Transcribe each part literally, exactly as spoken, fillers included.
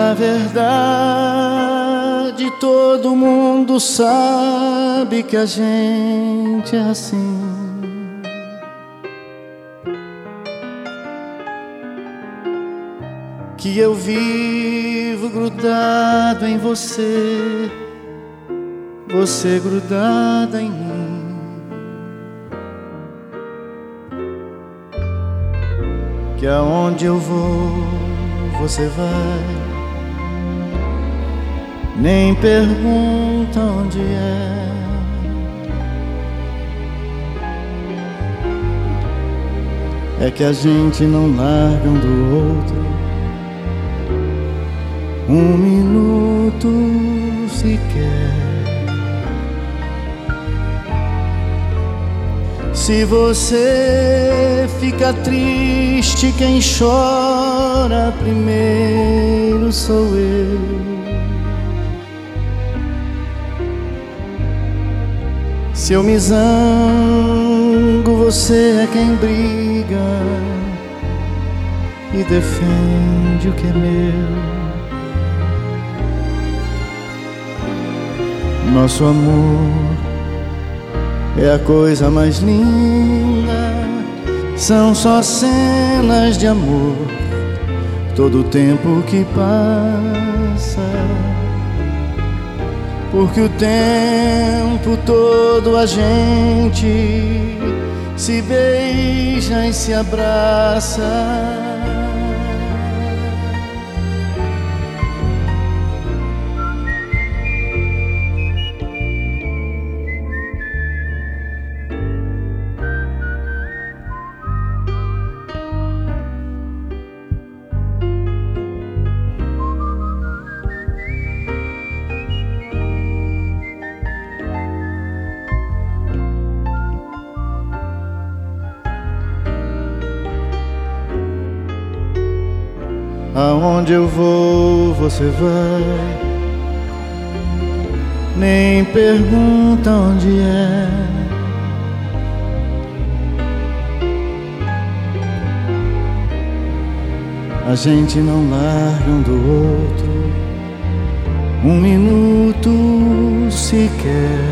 Na verdade, todo mundo sabe que a gente é assim. Que eu vivo grudado em você, você grudada em mim. Que aonde eu vou, você vai. Nem pergunta onde é. É que a gente não larga um do outro um minuto sequer. Se você fica triste, quem chora primeiro sou eu. Se eu me zango, você é quem briga e defende o que é meu. Nosso amor é a coisa mais linda. São só cenas de amor, todo o tempo que passa. Porque o tempo todo a gente se beija e se abraça. Aonde eu vou, você vai. Nem pergunta onde é. A gente não larga um do outro um minuto sequer.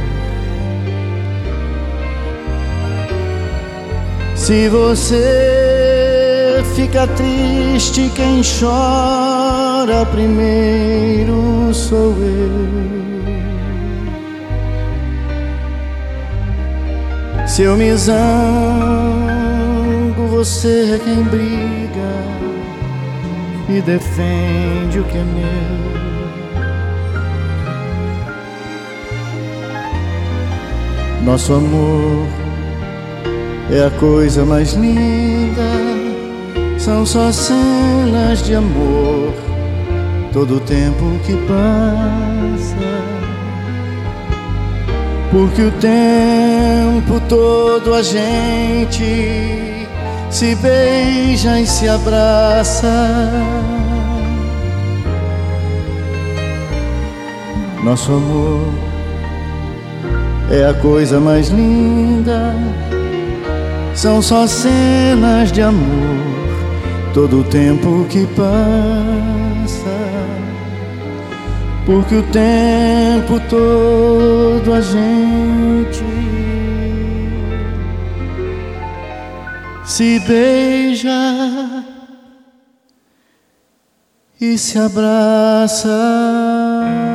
Se você fica triste, quem chora primeiro sou eu. Se eu me zango, você é quem briga e defende o que é meu. Nosso amor é a coisa mais linda. São só cenas de amor, todo o tempo que passa. Porque o tempo todo a gente se beija e se abraça. Nosso amor é a coisa mais linda. São só cenas de amor, todo o tempo que passa. Porque o tempo todo a gente se beija e se abraça.